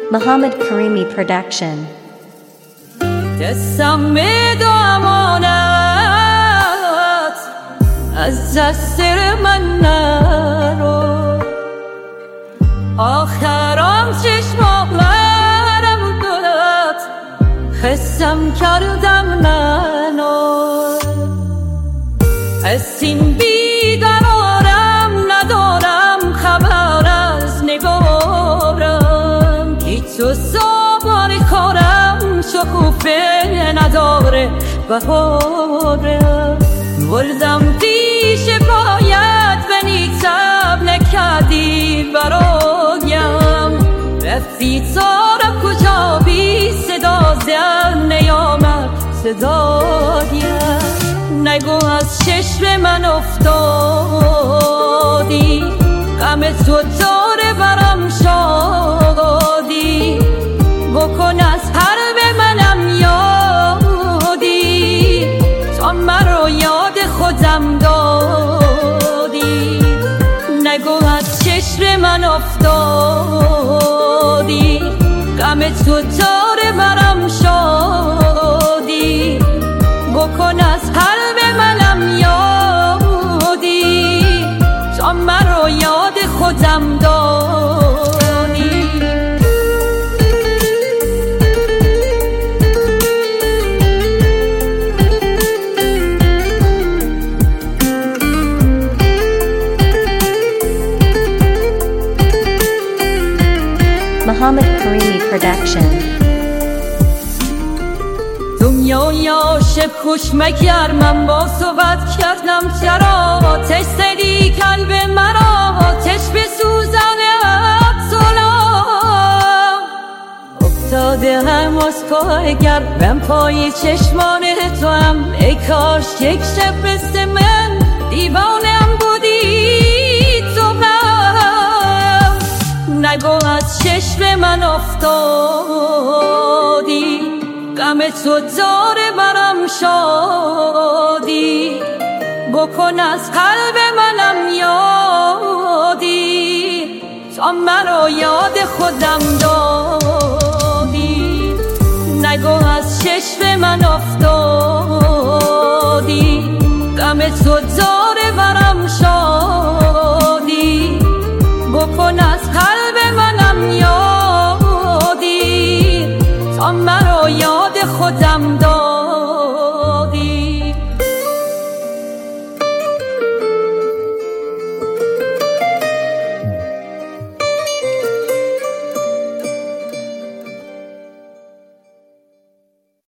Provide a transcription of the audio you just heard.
Muhammad Karimi Production. دستم به امانت از دست من نرو، آخرام چشمام داد حسم کردم منو، از این بیقرارم ندارم خبر از نگارم، که تو سوار کارم شکوفه نداره بهارم، بردم پیش باید به نیتم نکردی برایم، رفتی تارم کجا بی صدا زن نیامد صدایم، نگو از چشم من افتادی غم تو داره برم شادی، بکن از حرب منم یادی تا من رو یاد خودم دادی، نگو از چشم من افتادی غم تو داره برم شادی، بکن از حرب منم یادی تا من رو یاد خودم دادی. Muhammad Karimi Production. دنیای عاشق خوش مگر، من با صحبت کردم چرا آتش زدی قلب مرا، آتش به سوزن افسولا افتاده هم از پای گرم پای چشمان تو هم، ای کاش یک شب مثل من دیوانم بودی تو هم، نگو از چشم من افتادی غم تو داره برم شادی، بکن از قلب منم یادی تا من رو یاد خودم دادی، نگو از چشم من افتادی